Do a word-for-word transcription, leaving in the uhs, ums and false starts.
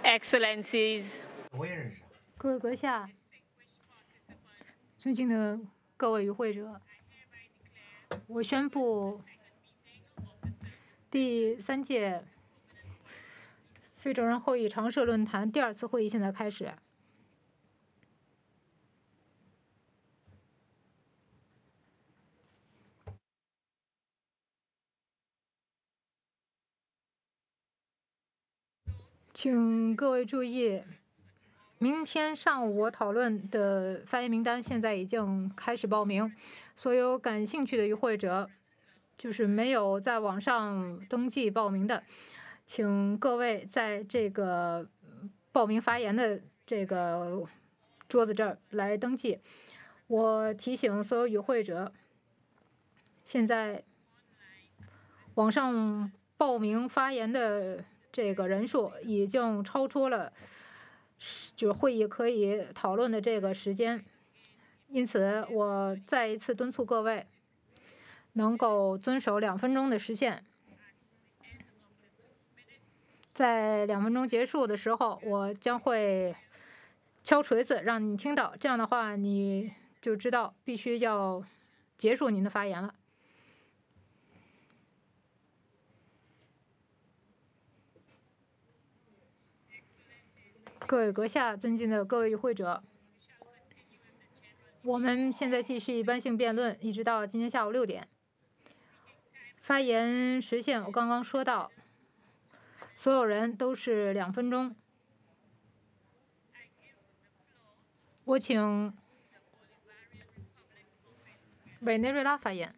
Excellencies, 各位阁下，尊敬的各位与会者，我宣布第三届非洲人后裔常设论坛第二次会议现在开始。请各位注意，明天上午我讨论的发言名单现在已经开始报名，所有感兴趣的与会者，就是没有在网上登记报名的，请各位在这个报名发言的这个桌子这儿来登记。我提醒所有与会者，现在网上报名发言的这个人数已经超出了就是会议可以讨论的这个时间，因此我再一次敦促各位能够遵守两分钟的时限。在两分钟结束的时候，我将会敲锤子让你听到，这样的话你就知道必须要结束您的发言了。各位阁下，尊敬的各位与会者，我们现在继续一般性辩论，一直到今天下午六点。发言时限我刚刚说到，所有人都是两分钟。我请委内瑞拉发言。